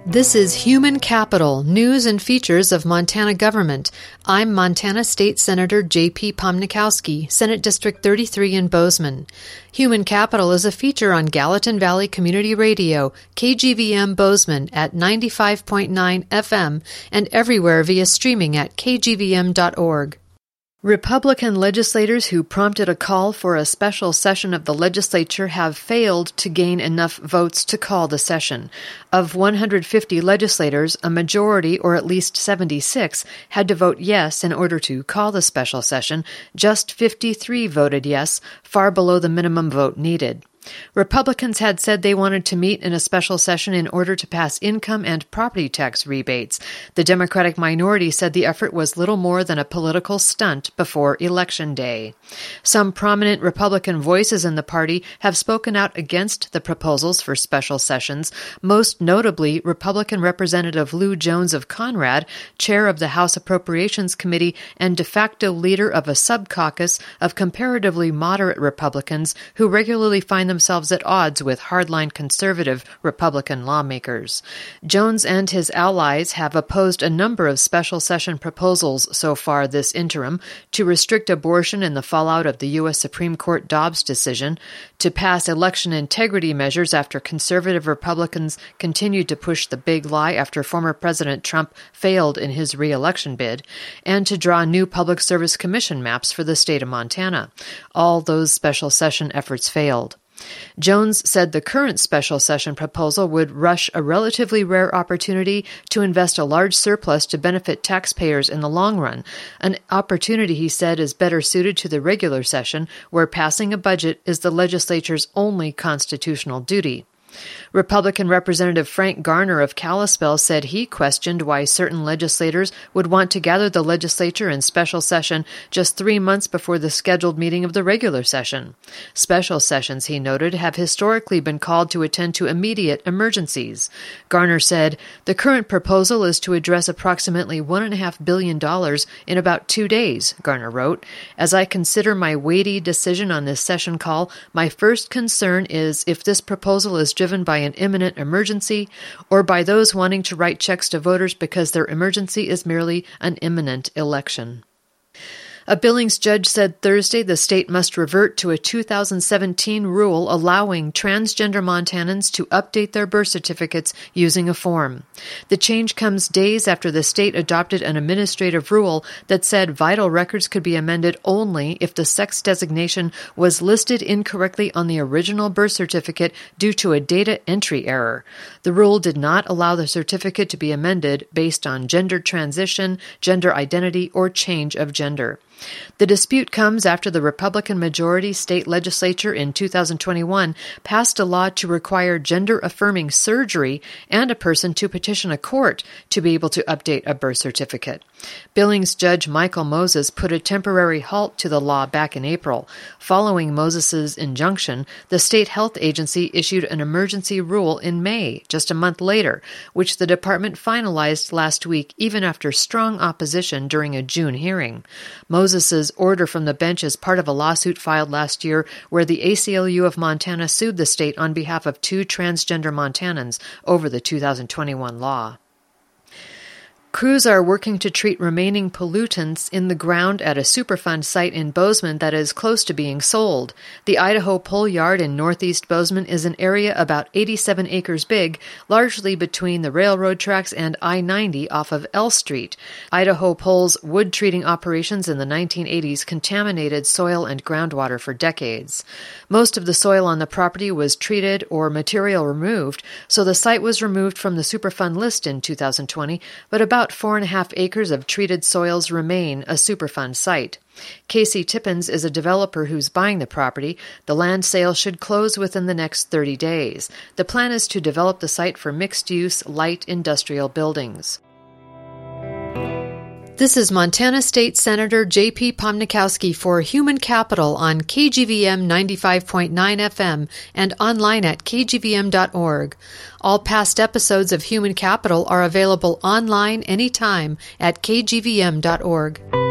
This is Human Capital, News and Features of Montana Government. I'm Montana State Senator J.P. Pomnikowski, Senate District 33 in Bozeman. Human Capital is a feature on Gallatin Valley Community Radio, KGVM Bozeman at 95.9 FM and everywhere via streaming at kgvm.org. Republican legislators who prompted a call for a special session of the legislature have failed to gain enough votes to call the session. Of 150 legislators, a majority, or at least 76, had to vote yes in order to call the special session. Just 53 voted yes, far below the minimum vote needed. Republicans had said they wanted to meet in a special session in order to pass income and property tax rebates. The Democratic minority said the effort was little more than a political stunt before Election Day. Some prominent Republican voices in the party have spoken out against the proposals for special sessions, most notably Republican Representative Lou Jones of Conrad, chair of the House Appropriations Committee and de facto leader of a sub-caucus of comparatively moderate Republicans who regularly find themselves at odds with hardline conservative Republican lawmakers. Jones and his allies have opposed a number of special session proposals so far this interim: to restrict abortion in the fallout of the U.S. Supreme Court Dobbs decision, to pass election integrity measures after conservative Republicans continued to push the big lie after former President Trump failed in his re-election bid, and to draw new Public Service Commission maps for the state of Montana. All those special session efforts failed. Jones said the current special session proposal would rush a relatively rare opportunity to invest a large surplus to benefit taxpayers in the long run, an opportunity he said is better suited to the regular session, where passing a budget is the legislature's only constitutional duty. Republican Representative Frank Garner of Kalispell said he questioned why certain legislators would want to gather the legislature in special session just 3 months before the scheduled meeting of the regular session. Special sessions, he noted, have historically been called to attend to immediate emergencies. Garner said, "The current proposal is to address approximately $1.5 billion in about 2 days," Garner wrote. "As I consider my weighty decision on this session call, my first concern is if this proposal is driven by an imminent emergency, or by those wanting to write checks to voters because their emergency is merely an imminent election." A Billings judge said Thursday the state must revert to a 2017 rule allowing transgender Montanans to update their birth certificates using a form. The change comes days after the state adopted an administrative rule that said vital records could be amended only if the sex designation was listed incorrectly on the original birth certificate due to a data entry error. The rule did not allow the certificate to be amended based on gender transition, gender identity, or change of gender. The dispute comes after the Republican-majority state legislature in 2021 passed a law to require gender-affirming surgery and a person to petition a court to be able to update a birth certificate. Billings Judge Michael Moses put a temporary halt to the law back in April. Following Moses's injunction, the state health agency issued an emergency rule in May, just a month later, which the department finalized last week even after strong opposition during a June hearing. Moses's order from the bench is part of a lawsuit filed last year where the ACLU of Montana sued the state on behalf of 2 transgender Montanans over the 2021 law. Crews are working to treat remaining pollutants in the ground at a Superfund site in Bozeman that is close to being sold. The Idaho Pole Yard in northeast Bozeman is an area about 87 acres big, largely between the railroad tracks and I-90 off of L Street. Idaho Pole's wood treating operations in the 1980s contaminated soil and groundwater for decades. Most of the soil on the property was treated or material removed, so the site was removed from the Superfund list in 2020, but about 4.5 acres of treated soils remain a Superfund site. Casey Tippins is a developer who's buying the property. The land sale should close within the next 30 days. The plan is to develop the site for mixed-use, light industrial buildings. This is Montana State Senator J.P. Pomnikowski for Human Capital on KGVM 95.9 FM and online at kgvm.org. All past episodes of Human Capital are available online anytime at kgvm.org.